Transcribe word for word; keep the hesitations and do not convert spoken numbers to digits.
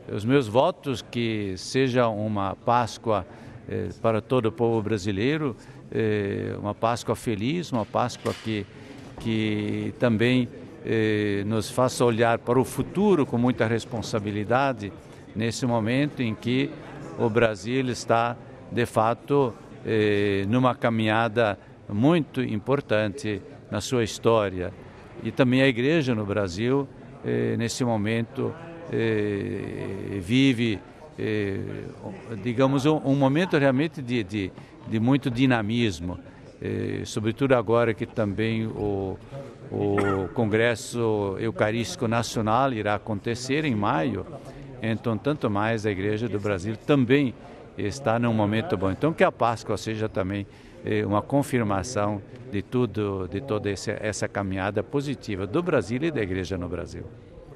os meus votos que seja uma Páscoa eh, para todo o povo brasileiro, eh, uma Páscoa feliz, uma Páscoa que, que também eh, nos faça olhar para o futuro com muita responsabilidade, nesse momento em que o Brasil está, de fato, eh, numa caminhada muito importante na sua história. E também a Igreja no Brasil, eh, nesse momento, eh, vive, eh, digamos, um, um momento realmente de, de, de muito dinamismo, eh, sobretudo agora que também o, o Congresso Eucarístico Nacional irá acontecer em maio. Então, tanto mais a Igreja do Brasil também está num momento bom. Então, que a Páscoa seja também eh, uma confirmação de tudo, de toda essa, essa caminhada positiva do Brasil e da Igreja no Brasil.